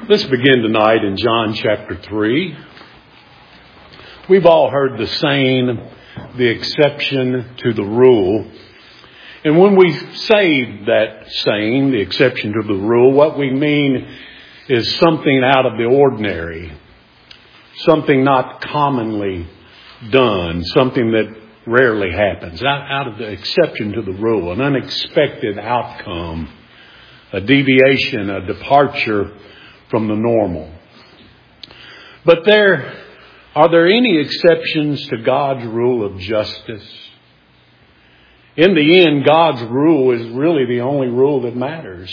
Let's begin tonight in John chapter 3. We've all heard the saying, the exception to the rule. And when we say that saying, the exception to the rule, what we mean is something out of the ordinary, something not commonly done, something that rarely happens, out of the exception to the rule, an unexpected outcome, a deviation, a departure from the normal. But are there any exceptions to God's rule of justice? In the end, God's rule is really the only rule that matters.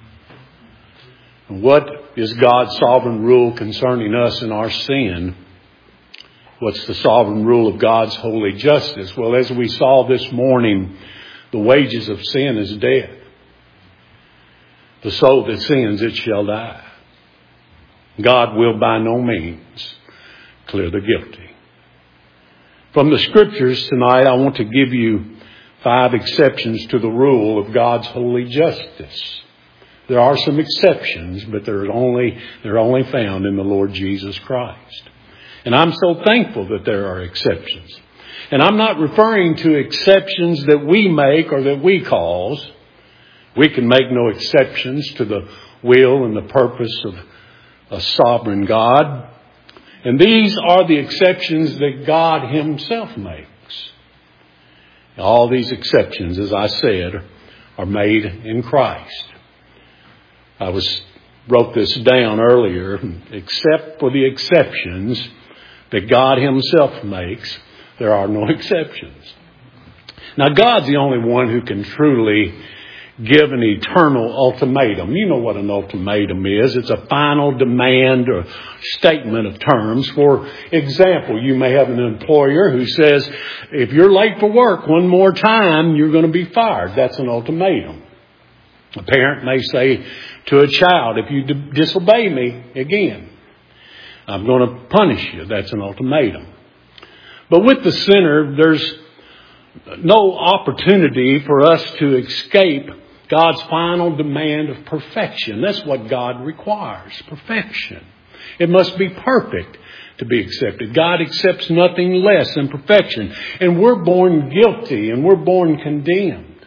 What is God's sovereign rule concerning us and our sin? What's the sovereign rule of God's holy justice? Well, as we saw this morning, the wages of sin is death. The soul that sins, it shall die. God will by no means clear the guilty. From the Scriptures tonight, I want to give you 5 exceptions to the rule of God's holy justice. There are some exceptions, but they're only found in the Lord Jesus Christ. And I'm so thankful that there are exceptions. And I'm not referring to exceptions that we make or that we cause. We can make no exceptions to the will and the purpose of a sovereign God. And these are the exceptions that God Himself makes. All these exceptions, as I said, are made in Christ. I wrote this down earlier. Except for the exceptions that God Himself makes, there are no exceptions. Now, God's the only one who can truly give an eternal ultimatum. You know what an ultimatum is. It's a final demand or statement of terms. For example, you may have an employer who says, if you're late for work one more time, you're going to be fired. That's an ultimatum. A parent may say to a child, if you disobey me again, I'm going to punish you. That's an ultimatum. But with the sinner, there's no opportunity for us to escape God's final demand of perfection. That's what God requires, perfection. It must be perfect to be accepted. God accepts nothing less than perfection. And we're born guilty and we're born condemned.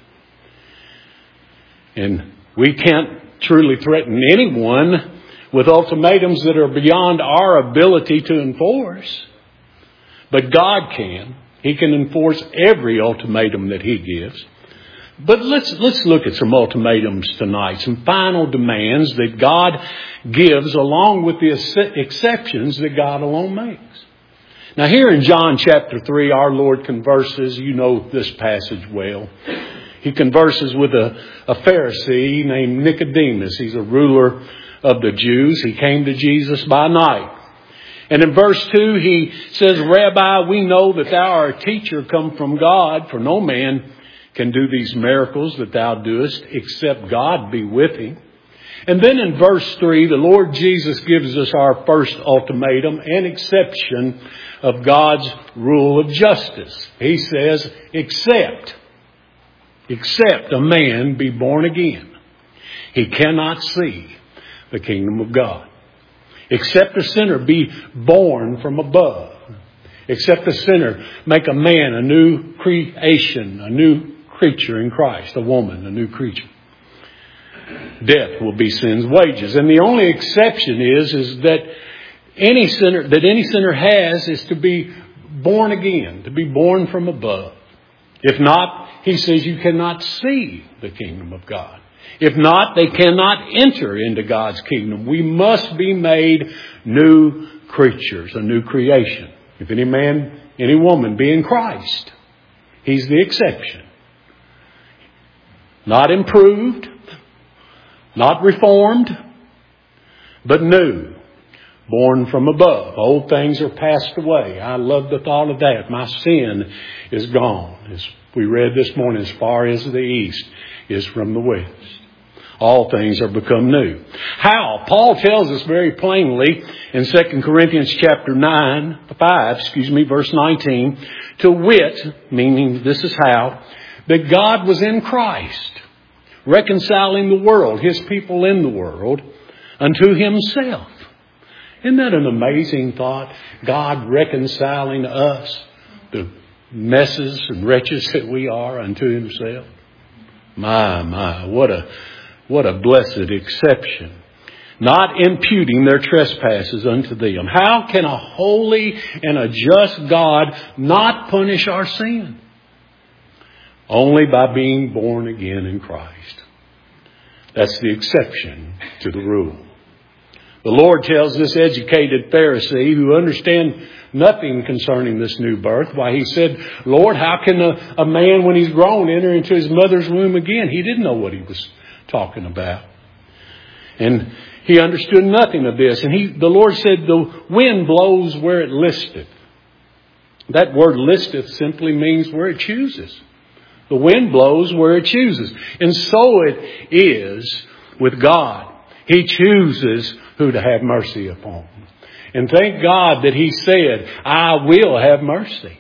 And we can't truly threaten anyone with ultimatums that are beyond our ability to enforce. But God can. He can enforce every ultimatum that He gives. But let's look at some ultimatums tonight, some final demands that God gives along with the exceptions that God alone makes. Now here in John chapter 3, our Lord converses, you know this passage well. He converses with a Pharisee named Nicodemus. He's a ruler of the Jews. He came to Jesus by night. And in verse 2, he says, Rabbi, we know that thou art a teacher come from God, for no man can do these miracles that thou doest, except God be with him. And then in verse 3, the Lord Jesus gives us our first ultimatum and exception of God's rule of justice. He says, except a man be born again, he cannot see the kingdom of God. Except a sinner be born from above. Except a sinner make a man a new creation, a new creature in Christ, a woman, a new creature. Death will be sin's wages. And the only exception is that any sinner has is to be born again, to be born from above. If not, he says you cannot see the kingdom of God. If not, they cannot enter into God's kingdom. We must be made new creatures, a new creation. If any man, any woman be in Christ, he's the exception. Not improved, not reformed, but new, born from above. Old things are passed away. I love the thought of that. My sin is gone. As we read this morning, as far as the east is from the west. All things are become new. How? Paul tells us very plainly in 2 Corinthians chapter 5, verse 19, to wit, meaning this is how, that God was in Christ, reconciling the world, His people in the world, unto himself. Isn't that an amazing thought? God reconciling us, the messes and wretches that we are, unto himself. My, what a blessed exception. Not imputing their trespasses unto them. How can a holy and a just God not punish our sin? Only by being born again in Christ. That's the exception to the rule. The Lord tells this educated Pharisee who understands nothing concerning this new birth, why he said, Lord, how can a man when he's grown enter into his mother's womb again? He didn't know what he was talking about. And he understood nothing of this. And the Lord said, the wind blows where it listeth. That word listeth simply means where it chooses. The wind blows where it chooses. And so it is with God. He chooses who to have mercy upon. And thank God that He said, I will have mercy.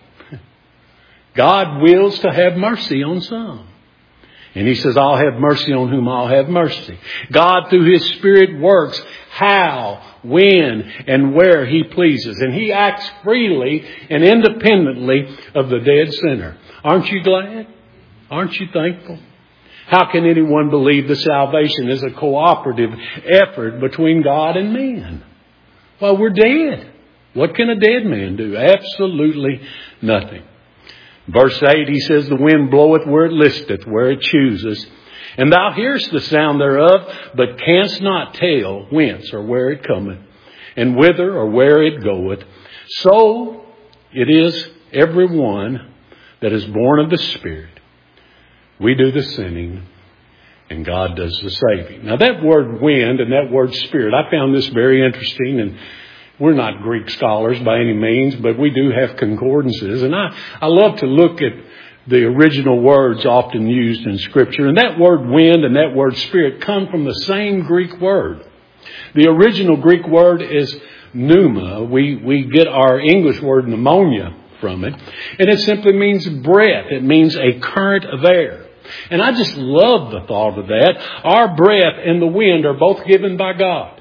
God wills to have mercy on some. And He says, I'll have mercy on whom I'll have mercy. God through His Spirit works how, when, and where He pleases. And He acts freely and independently of the dead sinner. Aren't you glad? Aren't you thankful? How can anyone believe that salvation is a cooperative effort between God and man? Well, we're dead. What can a dead man do? Absolutely nothing. Verse 8, he says, the wind bloweth where it listeth, where it chooses. And thou hearest the sound thereof, but canst not tell whence or where it cometh, and whither or where it goeth. So it is every one that is born of the Spirit. We do the sinning, and God does the saving. Now that word wind and that word spirit, I found this very interesting, and we're not Greek scholars by any means, but we do have concordances. And I love to look at the original words often used in Scripture. And that word wind and that word spirit come from the same Greek word. The original Greek word is pneuma. We get our English word pneumonia from it. And it simply means breath. It means a current of air. And I just love the thought of that. Our breath and the wind are both given by God.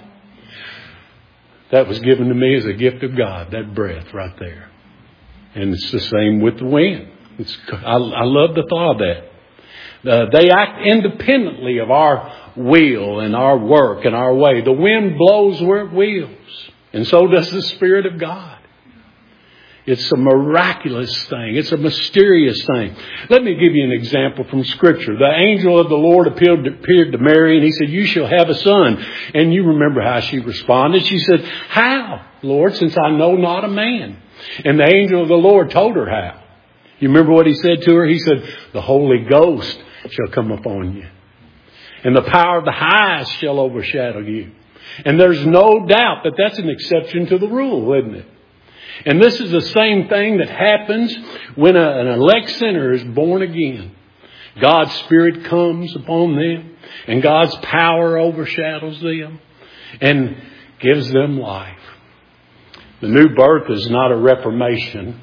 That was given to me as a gift of God, that breath right there. And it's the same with the wind. I love the thought of that. They act independently of our will and our work and our way. The wind blows where it wills. And so does the Spirit of God. It's a miraculous thing. It's a mysterious thing. Let me give you an example from Scripture. The angel of the Lord appeared to Mary, and he said, you shall have a son. And you remember how she responded. She said, how, Lord, since I know not a man? And the angel of the Lord told her how. You remember what he said to her? He said, the Holy Ghost shall come upon you, and the power of the highest shall overshadow you. And there's no doubt that that's an exception to the rule, isn't it? And this is the same thing that happens when an elect sinner is born again. God's Spirit comes upon them, and God's power overshadows them and gives them life. The new birth is not a reformation.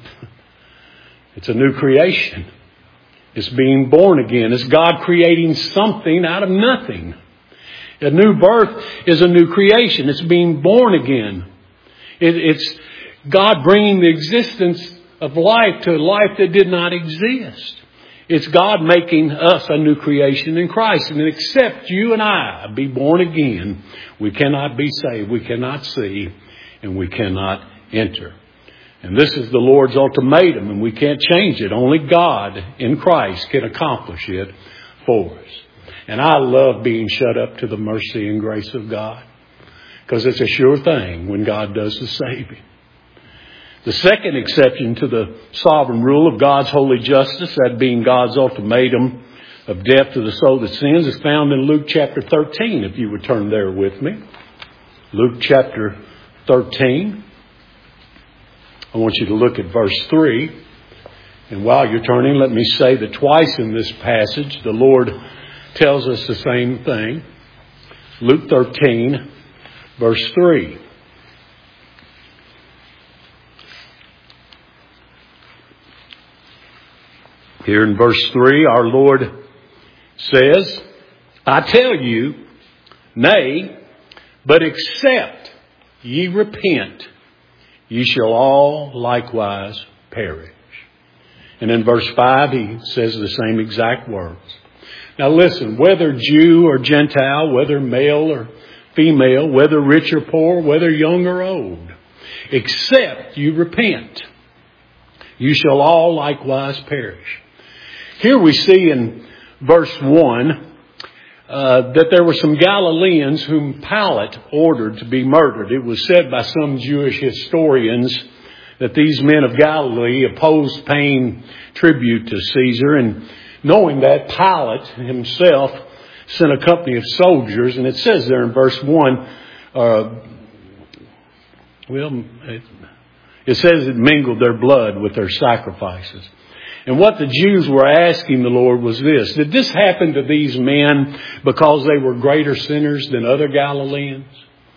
It's a new creation. It's being born again. It's God creating something out of nothing. A new birth is a new creation. It's being born again. It's God bringing the existence of life to a life that did not exist. It's God making us a new creation in Christ. And except you and I be born again, we cannot be saved, we cannot see, and we cannot enter. And this is the Lord's ultimatum, and we can't change it. Only God in Christ can accomplish it for us. And I love being shut up to the mercy and grace of God, because it's a sure thing when God does the saving. The second exception to the sovereign rule of God's holy justice, that being God's ultimatum of death to the soul that sins, is found in Luke chapter 13, if you would turn there with me. Luke chapter 13. I want you to look at verse 3. And while you're turning, let me say that twice in this passage, the Lord tells us the same thing. Luke 13, verse 3. Here in verse 3, our Lord says, I tell you, nay, But except ye repent, ye shall all likewise perish. And in verse 5, he says the same exact words. Now listen, whether Jew or Gentile, whether male or female, whether rich or poor, whether young or old, except you repent, you shall all likewise perish. Here we see in verse 1 that there were some Galileans whom Pilate ordered to be murdered. It was said by some Jewish historians that these men of Galilee opposed paying tribute to Caesar, and knowing that, Pilate himself sent a company of soldiers, and it says there in verse 1, it says it mingled their blood with their sacrifices. And what the Jews were asking the Lord was this: did this happen to these men because they were greater sinners than other Galileans?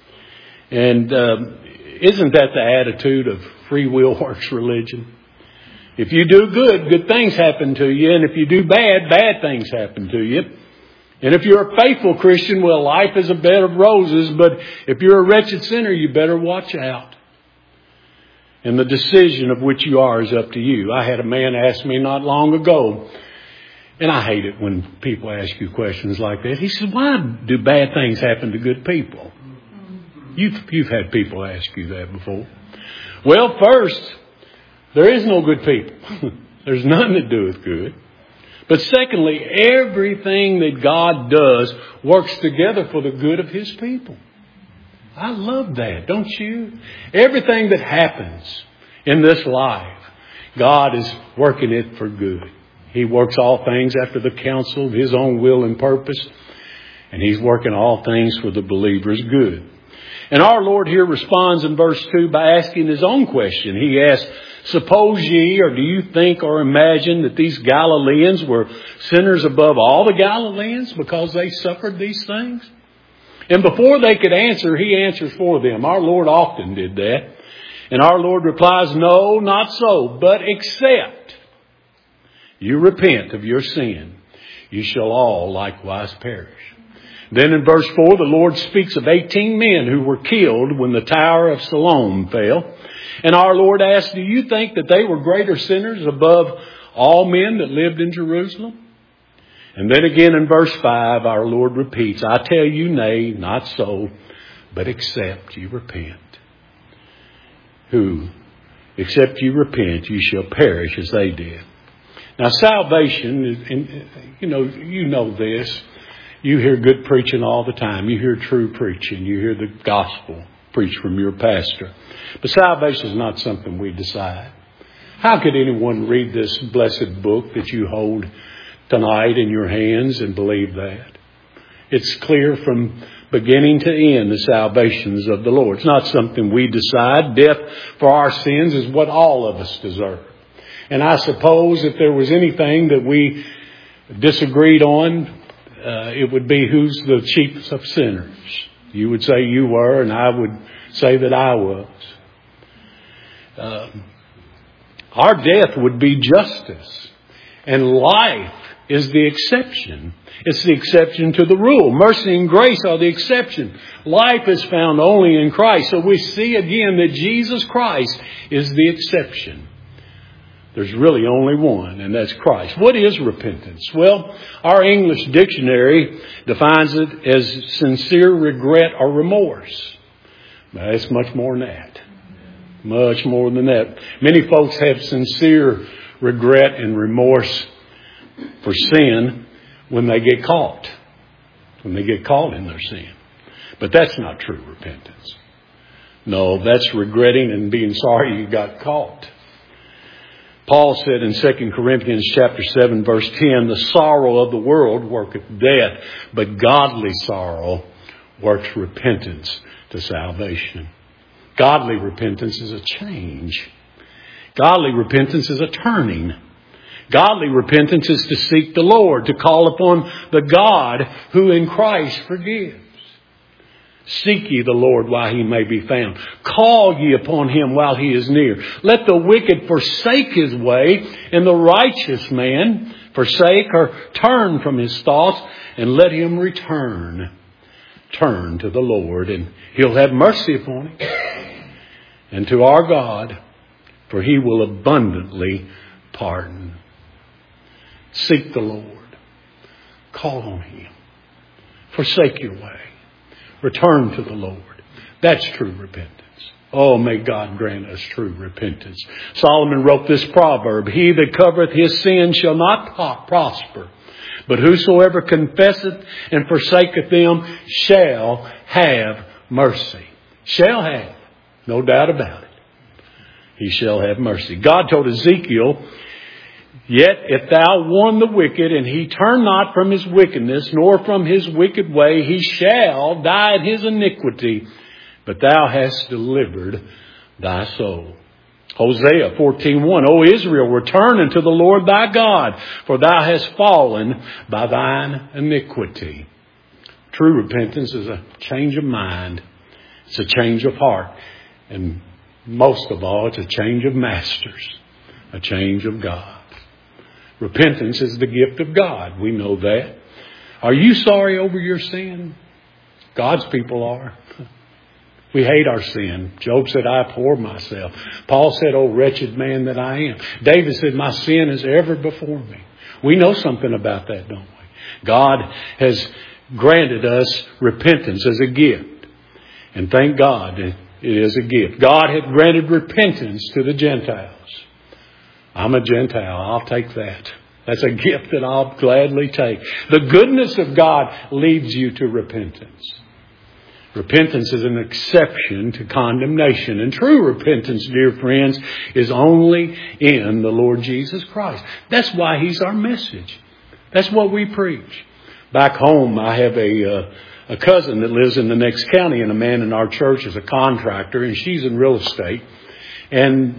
And isn't that the attitude of free will works religion? If you do good, good things happen to you. And if you do bad, bad things happen to you. And if you're a faithful Christian, well, life is a bed of roses. But if you're a wretched sinner, you better watch out. And the decision of which you are is up to you. I had a man ask me not long ago, and I hate it when people ask you questions like that. He said, why do bad things happen to good people? You've had people ask you that before. Well, first, there is no good people. There's nothing to do with good. But secondly, everything that God does works together for the good of His people. I love that, don't you? Everything that happens in this life, God is working it for good. He works all things after the counsel of His own will and purpose. And He's working all things for the believer's good. And our Lord here responds in verse 2 by asking His own question. He asks, suppose ye, or do you think or imagine that these Galileans were sinners above all the Galileans because they suffered these things? And before they could answer, He answers for them. Our Lord often did that. And our Lord replies, no, not so, but except you repent of your sin, you shall all likewise perish. Then in verse 4, the Lord speaks of 18 men who were killed when the Tower of Siloam fell. And our Lord asks, do you think that they were greater sinners above all men that lived in Jerusalem? And then again in verse 5, our Lord repeats, I tell you, nay, not so, but except you repent. Who, except you repent, you shall perish as they did. Now salvation, you know this. You hear good preaching all the time. You hear true preaching. You hear the gospel preached from your pastor. But salvation is not something we decide. How could anyone read this blessed book that you hold tonight in your hands and believe that? It's clear from beginning to end, the salvations of the Lord. It's not something we decide. Death for our sins is what all of us deserve. And I suppose if there was anything that we disagreed on, it would be who's the chiefest of sinners. You would say you were, and I would say that I was. Our death would be justice, and life is the exception. It's the exception to the rule. Mercy and grace are the exception. Life is found only in Christ. So we see again that Jesus Christ is the exception. There's really only one, and that's Christ. What is repentance? Well, our English dictionary defines it as sincere regret or remorse. But it's much more than that. Much more than that. Many folks have sincere regret and remorse for sin when they get caught. When they get caught in their sin. But that's not true repentance. No, that's regretting and being sorry you got caught. Paul said in 2 Corinthians chapter 7 verse 10, the sorrow of the world worketh death, but godly sorrow works repentance to salvation. Godly repentance is a change. Godly repentance is a turning. Godly repentance is to seek the Lord, to call upon the God who in Christ forgives. Seek ye the Lord while He may be found. Call ye upon Him while He is near. Let the wicked forsake his way, and the righteous man forsake or turn from his thoughts, and let him return turn to the Lord, and He'll have mercy upon him. And to our God, for He will abundantly pardon. Seek the Lord. Call on Him. Forsake your way. Return to the Lord. That's true repentance. Oh, may God grant us true repentance. Solomon wrote this proverb, He that covereth his sin shall not prosper, but whosoever confesseth and forsaketh them shall have mercy. Shall have. No doubt about it. He shall have mercy. God told Ezekiel, Yet if thou warn the wicked, and he turn not from his wickedness, nor from his wicked way, he shall die in his iniquity, but thou hast delivered thy soul. Hosea 14:1, O Israel, return unto the Lord thy God, for thou hast fallen by thine iniquity. True repentance is a change of mind. It's a change of heart. And most of all, it's a change of masters. A change of God. Repentance is the gift of God. We know that. Are you sorry over your sin? God's people are. We hate our sin. Job said, I abhor myself. Paul said, oh, wretched man that I am. David said, my sin is ever before me. We know something about that, don't we? God has granted us repentance as a gift. And thank God it is a gift. God had granted repentance to the Gentiles. I'm a Gentile. I'll take that. That's a gift that I'll gladly take. The goodness of God leads you to repentance. Repentance is an exception to condemnation. And true repentance, dear friends, is only in the Lord Jesus Christ. That's why He's our message. That's what we preach. Back home, I have a cousin that lives in the next county, and a man in our church is a contractor, and she's in real estate. And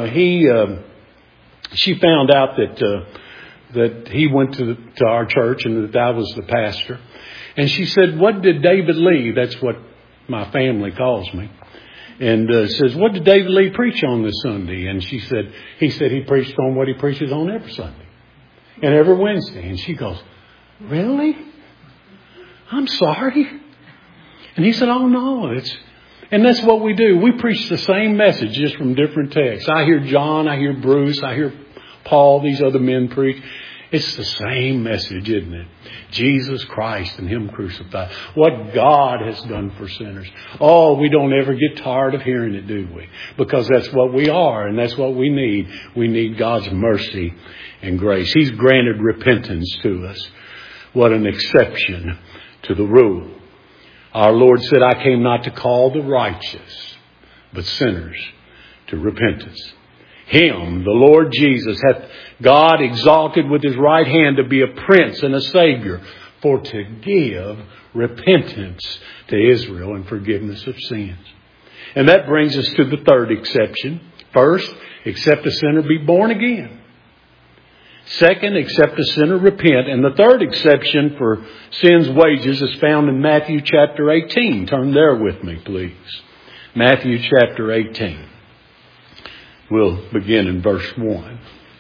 she found out that he went to our church and that I was the pastor. And she said, what did David Lee, that's what my family calls me, and says, what did David Lee preach on this Sunday? And he said he preached on what he preaches on every Sunday and every Wednesday. And she goes, really? I'm sorry. And he said, oh no, and that's what we do. We preach the same message just from different texts. I hear John, I hear Bruce, I hear Paul, these other men preach. It's the same message, isn't it? Jesus Christ and Him crucified. What God has done for sinners. Oh, we don't ever get tired of hearing it, do we? Because that's what we are and that's what we need. We need God's mercy and grace. He's granted repentance to us. What an exception to the rule. Our Lord said, I came not to call the righteous, but sinners to repentance. Him, the Lord Jesus, hath God exalted with His right hand to be a prince and a savior, for to give repentance to Israel and forgiveness of sins. And that brings us to the third exception. First, except a sinner be born again. Second, except a sinner repent. And the third exception for sin's wages is found in Matthew chapter 18. Turn there with me, please. Matthew chapter 18. We'll begin in verse 1.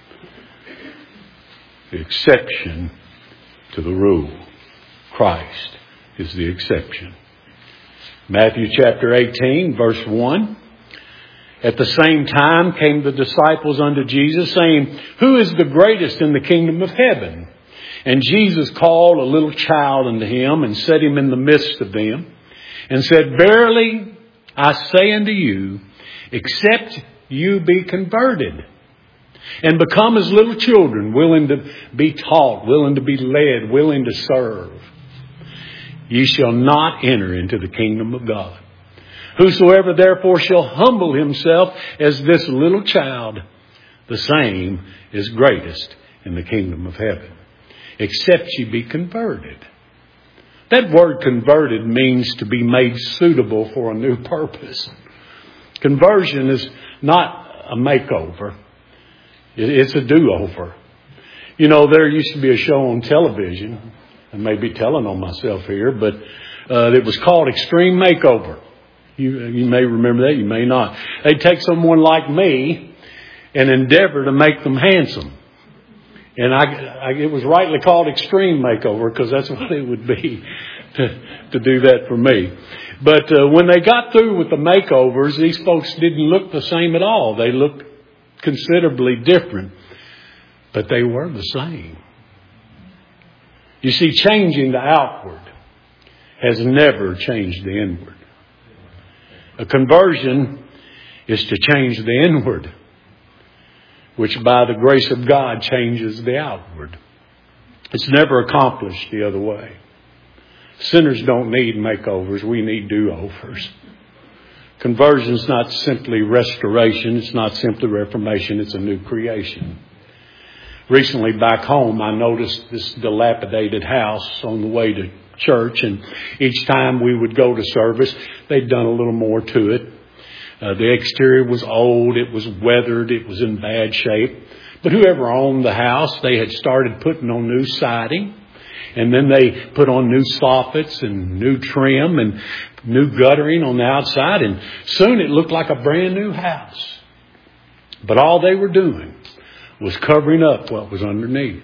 The exception to the rule. Christ is the exception. Matthew chapter 18, verse 1. At the same time came the disciples unto Jesus, saying, Who is the greatest in the kingdom of heaven? And Jesus called a little child unto Him, and set him in the midst of them, and said, Verily I say unto you, except you be converted, and become as little children, willing to be taught, willing to be led, willing to serve, ye shall not enter into the kingdom of God. Whosoever therefore shall humble himself as this little child, the same is greatest in the kingdom of heaven. Except ye be converted. That word converted means to be made suitable for a new purpose. Conversion is not a makeover. It's a do-over. You know, there used to be a show on television, I may be telling on myself here, but it was called Extreme Makeover. You may remember that, you may not. They'd take someone like me and endeavor to make them handsome. And it was rightly called Extreme Makeover because that's what it would be. to do that for me. But when they got through with the makeovers, these folks didn't look the same at all. They looked considerably different, but they were the same. You see, changing the outward has never changed the inward. A conversion is to change the inward, which by the grace of God changes the outward. It's never accomplished the other way. Sinners don't need makeovers. We need do-overs. Conversion is not simply restoration. It's not simply reformation. It's a new creation. Recently back home, I noticed this dilapidated house on the way to church, and each time we would go to service, they'd done a little more to it. The exterior was old, it was weathered, it was in bad shape. But whoever owned the house, they had started putting on new siding, and then they put on new soffits and new trim and new guttering on the outside, and soon it looked like a brand new house. But all they were doing was covering up what was underneath.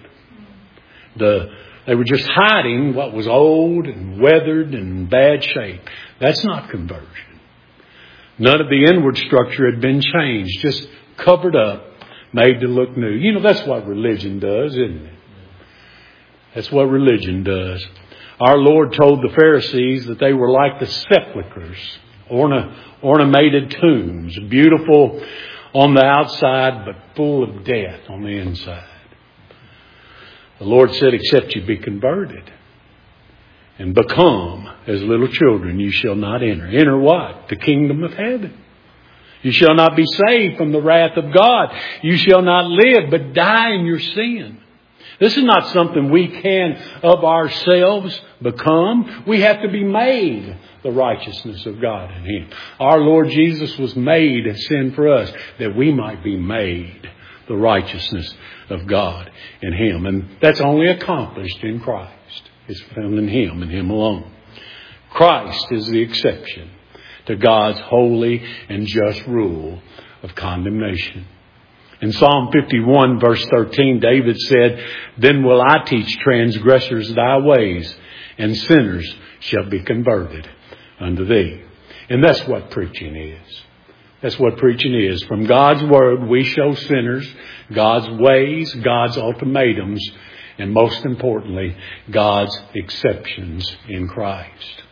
They were just hiding what was old and weathered and in bad shape. That's not conversion. None of the inward structure had been changed, just covered up, made to look new. You know, that's what religion does, isn't it? That's what religion does. Our Lord told the Pharisees that they were like the sepulchres, ornamented tombs, beautiful on the outside, but full of death on the inside. The Lord said, except you be converted and become as little children, you shall not enter. Enter what? The kingdom of heaven. You shall not be saved from the wrath of God. You shall not live, but die in your sin. This is not something we can of ourselves become. We have to be made the righteousness of God in Him. Our Lord Jesus was made a sin for us, that we might be made the righteousness of God in Him. And that's only accomplished in Christ. It's found in Him and Him alone. Christ is the exception to God's holy and just rule of condemnation. In Psalm 51 verse 13, David said, then will I teach transgressors thy ways, and sinners shall be converted unto thee. And that's what preaching is. That's what preaching is. From God's Word, we show sinners God's ways, God's ultimatums, and most importantly, God's exceptions in Christ.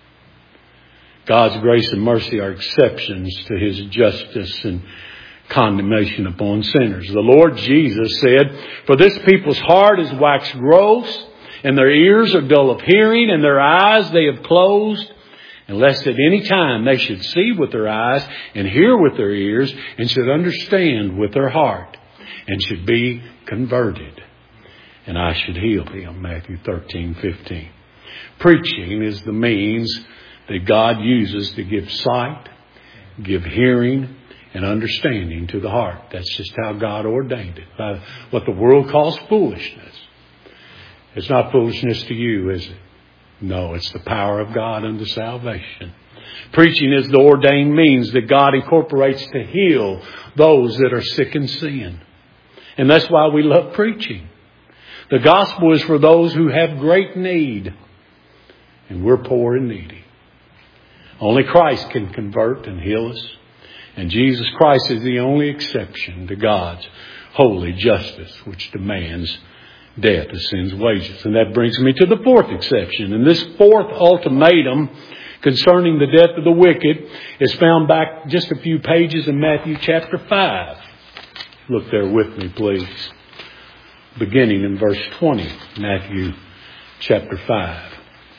God's grace and mercy are exceptions to His justice and condemnation upon sinners. The Lord Jesus said, for this people's heart is waxed gross, and their ears are dull of hearing, and their eyes they have closed, unless at any time they should see with their eyes and hear with their ears and should understand with their heart and should be converted, and I should heal them. Matthew 13:15. Preaching is the means that God uses to give sight, give hearing, and understanding to the heart. That's just how God ordained it. By what the world calls foolishness. It's not foolishness to you, is it? No, it's the power of God unto salvation. Preaching is the ordained means that God incorporates to heal those that are sick in sin. And that's why we love preaching. The gospel is for those who have great need. And we're poor and needy. Only Christ can convert and heal us. And Jesus Christ is the only exception to God's holy justice, which demands death as sin's wages. And that brings me to the fourth exception. And this fourth ultimatum concerning the death of the wicked is found back just a few pages in Matthew chapter 5. Look there with me, please. Beginning in verse 20, Matthew chapter 5.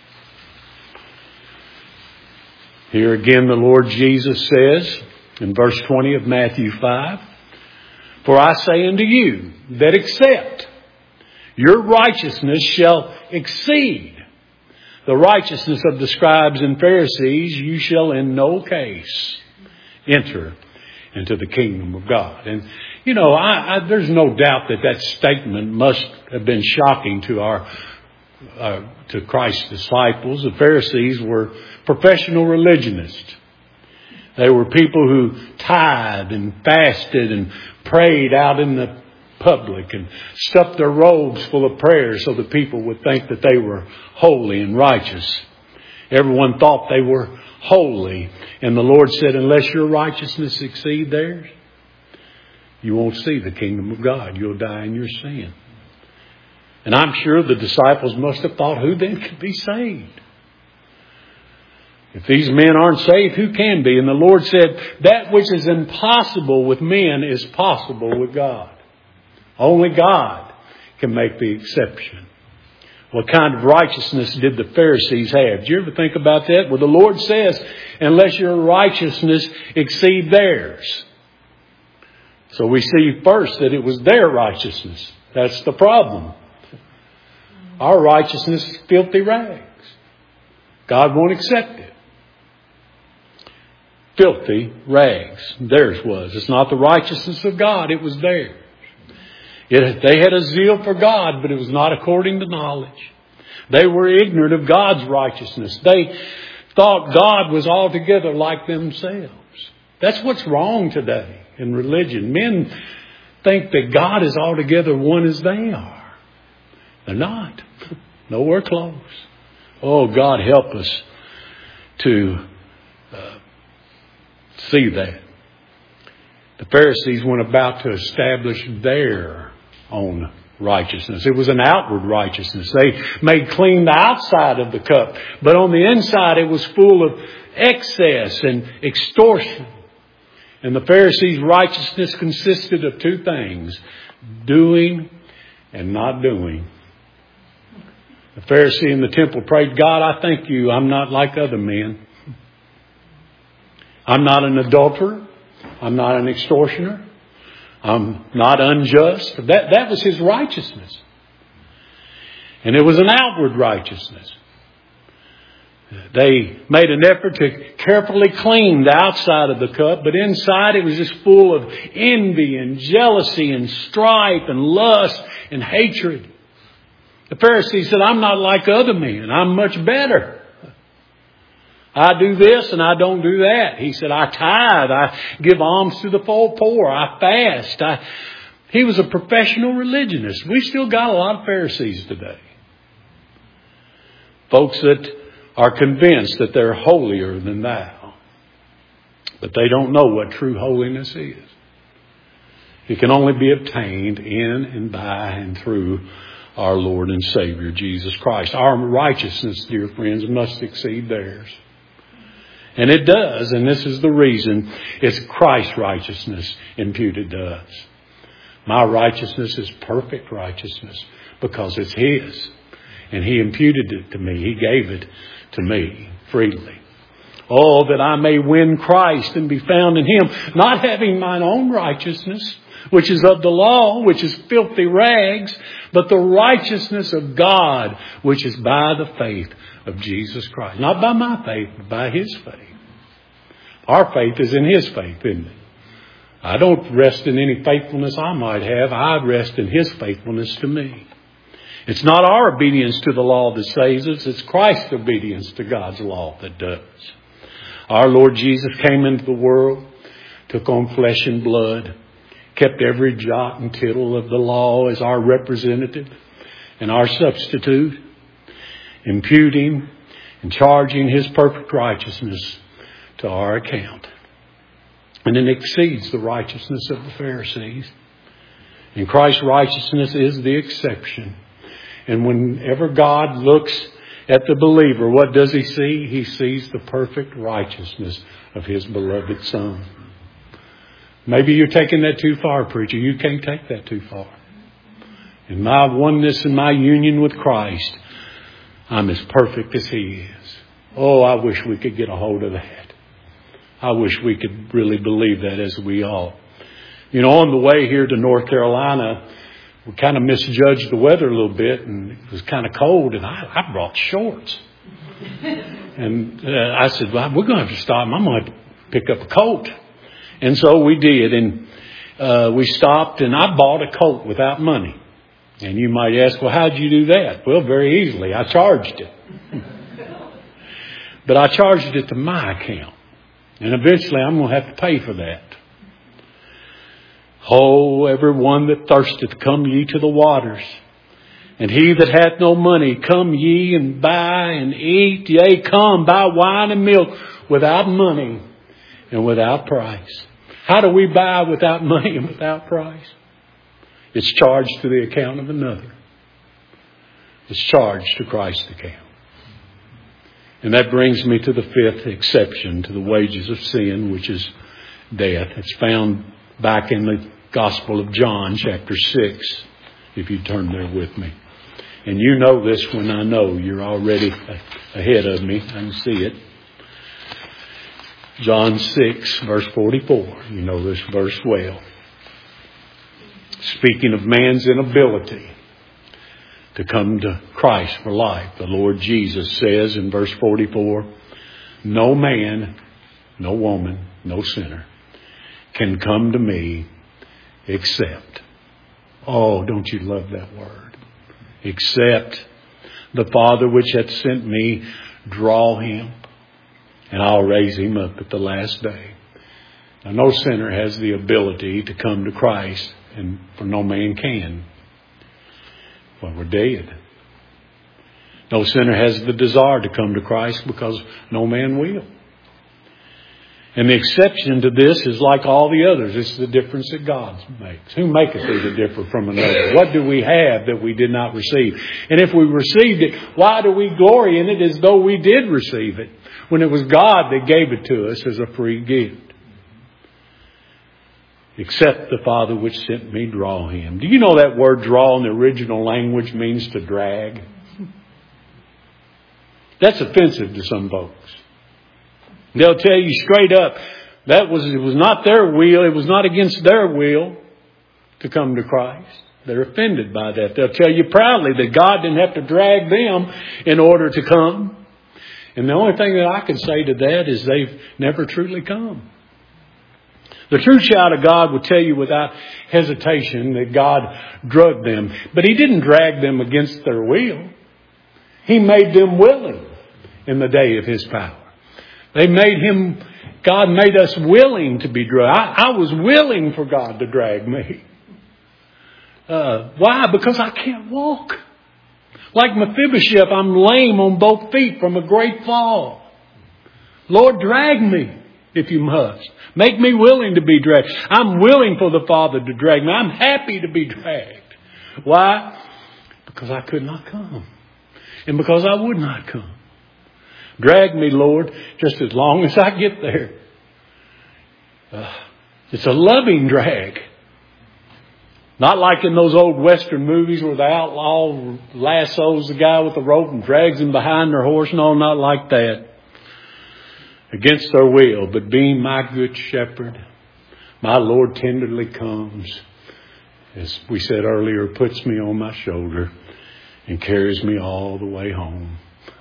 Here again the Lord Jesus says in verse 20 of Matthew 5, for I say unto you that except your righteousness shall exceed the righteousness of the scribes and Pharisees, you shall in no case enter into the kingdom of God. And, you know, there's no doubt that statement must have been shocking to to Christ's disciples. The Pharisees were professional religionists. They were people who tithed and fasted and prayed out in the public and stuffed their robes full of prayers so the people would think that they were holy and righteous. Everyone thought they were holy. And the Lord said, unless your righteousness exceed theirs, you won't see the kingdom of God. You'll die in your sin. And I'm sure the disciples must have thought, who then could be saved? If these men aren't saved, who can be? And the Lord said, that which is impossible with men is possible with God. Only God can make the exception. What kind of righteousness did the Pharisees have? Did you ever think about that? Well, the Lord says, unless your righteousness exceed theirs. So we see first that it was their righteousness. That's the problem. Our righteousness is filthy rags. God won't accept it. Filthy rags. Theirs was. It's not the righteousness of God. It was theirs. They had a zeal for God, but it was not according to knowledge. They were ignorant of God's righteousness. They thought God was altogether like themselves. That's what's wrong today in religion. Men think that God is altogether one as they are. They're not. Nowhere close. Oh, God help us to see that. The Pharisees went about to establish their own righteousness. It was an outward righteousness. They made clean the outside of the cup, but on the inside it was full of excess and extortion. And the Pharisees' righteousness consisted of two things: doing and not doing. The Pharisee in the temple prayed, God, I thank you, I'm not like other men. I'm not an adulterer. I'm not an extortioner. I'm not unjust. That was his righteousness. And it was an outward righteousness. They made an effort to carefully clean the outside of the cup, but inside it was just full of envy and jealousy and strife and lust and hatred. The Pharisee said, I'm not like other men. I'm much better. I do this and I don't do that. He said, I tithe. I give alms to the poor. I fast. He was a professional religionist. We still got a lot of Pharisees today. Folks that are convinced that they're holier than thou. But they don't know what true holiness is. It can only be obtained in and by and through our Lord and Savior, Jesus Christ. Our righteousness, dear friends, must exceed theirs. And it does, and this is the reason. It's Christ's righteousness imputed to us. My righteousness is perfect righteousness because it's His. And He imputed it to me. He gave it to me freely. Oh, that I may win Christ and be found in Him, not having mine own righteousness, which is of the law, which is filthy rags, but the righteousness of God, which is by the faith of Jesus Christ. Not by my faith, but by His faith. Our faith is in His faith, isn't it? I don't rest in any faithfulness I might have. I rest in His faithfulness to me. It's not our obedience to the law that saves us. It's Christ's obedience to God's law that does. Our Lord Jesus came into the world, took on flesh and blood, kept every jot and tittle of the law as our representative and our substitute, imputing and charging His perfect righteousness to our account. And it exceeds the righteousness of the Pharisees. And Christ's righteousness is the exception. And whenever God looks at the believer, what does He see? He sees the perfect righteousness of His beloved Son. Maybe you're taking that too far, preacher. You can't take that too far. In my oneness and my union with Christ, I'm as perfect as He is. Oh, I wish we could get a hold of that. I wish we could really believe that as we all. You know, on the way here to North Carolina, we kind of misjudged the weather a little bit, and it was kind of cold, and I brought shorts. And I said, well, we're going to have to stop. I'm going to pick up a coat. And so we did, and we stopped, and I bought a coat without money. And you might ask, well, how'd you do that? Well, very easily. I charged it. But I charged it to my account. And eventually I'm going to have to pay for that. Oh, everyone that thirsteth, come ye to the waters. And he that hath no money, come ye and buy and eat. Yea, come, buy wine and milk without money and without price. How do we buy without money and without price? It's charged to the account of another. It's charged to Christ's account. And that brings me to the fifth exception to the wages of sin, which is death. It's found back in the Gospel of John, chapter 6, if you turn there with me. And you know this when I know you're already ahead of me. I can see it. John 6, verse 44. You know this verse well. Speaking of man's inability to come to Christ for life, the Lord Jesus says in verse 44, no man, no woman, no sinner can come to me except. Oh, don't you love that word? Except the Father which hath sent me draw him, and I'll raise him up at the last day. Now, no sinner has the ability to come to Christ, and for no man can. Well, we're dead. No sinner has the desire to come to Christ because no man will. And the exception to this is like all the others. It's the difference that God makes. Who maketh thee to differ from another? What do we have that we did not receive? And if we received it, why do we glory in it as though we did receive it, when it was God that gave it to us as a free gift? Except the Father which sent me draw him. Do you know that word draw in the original language means to drag? That's offensive to some folks. They'll tell you straight up, it was not their will, it was not against their will to come to Christ. They're offended by that. They'll tell you proudly that God didn't have to drag them in order to come. And the only thing that I can say to that is they've never truly come. The true child of God will tell you without hesitation that God drugged them. But He didn't drag them against their will. He made them willing in the day of His power. God made us willing to be dragged. I was willing for God to drag me. Why? Because I can't walk. Like Mephibosheth, I'm lame on both feet from a great fall. Lord, drag me if you must. Make me willing to be dragged. I'm willing for the Father to drag me. I'm happy to be dragged. Why? Because I could not come. And because I would not come. Drag me, Lord, just as long as I get there. It's a loving drag. Not like in those old Western movies where the outlaw lassos the guy with the rope and drags him behind their horse. No, not like that. Against their will. But being my good shepherd, my Lord tenderly comes, as we said earlier, puts me on my shoulder and carries me all the way home.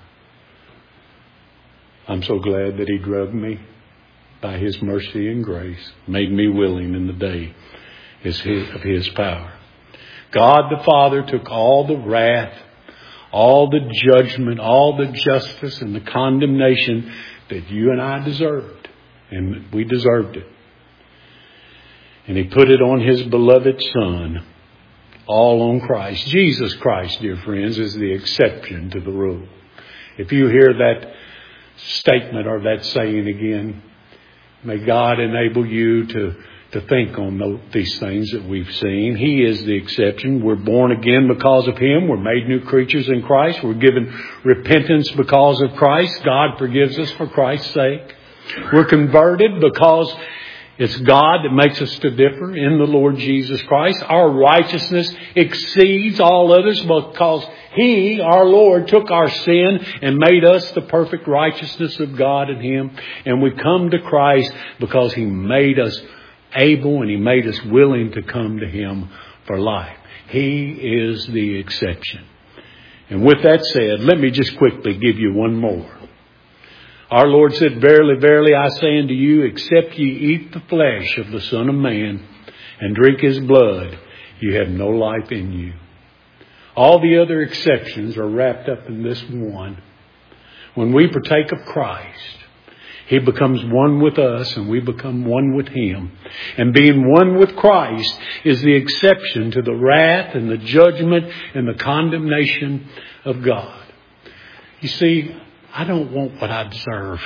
I'm so glad that He drugged me by His mercy and grace, made me willing in the day of His power. God the Father took all the wrath, all the judgment, all the justice and the condemnation that you and I deserved. And we deserved it. And He put it on His beloved Son, all on Christ. Jesus Christ, dear friends, is the exception to the rule. If you hear that statement or that saying again, may God enable you to think on these things that we've seen. He is the exception. We're born again because of Him. We're made new creatures in Christ. We're given repentance because of Christ. God forgives us for Christ's sake. We're converted because it's God that makes us to differ in the Lord Jesus Christ. Our righteousness exceeds all others because He, our Lord, took our sin and made us the perfect righteousness of God in Him. And we come to Christ because He made us able and He made us willing to come to Him for life. He is the exception. And with that said, let me just quickly give you one more. Our Lord said, verily, verily, I say unto you, except ye eat the flesh of the Son of Man and drink His blood, you have no life in you. All the other exceptions are wrapped up in this one. When we partake of Christ, He becomes one with us and we become one with Him. And being one with Christ is the exception to the wrath and the judgment and the condemnation of God. You see, I don't want what I deserve.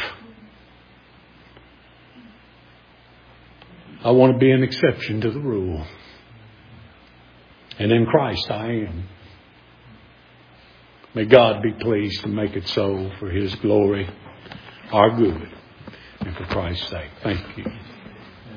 I want to be an exception to the rule. And in Christ I am. May God be pleased to make it so for His glory, our good, and for Christ's sake. Thank you.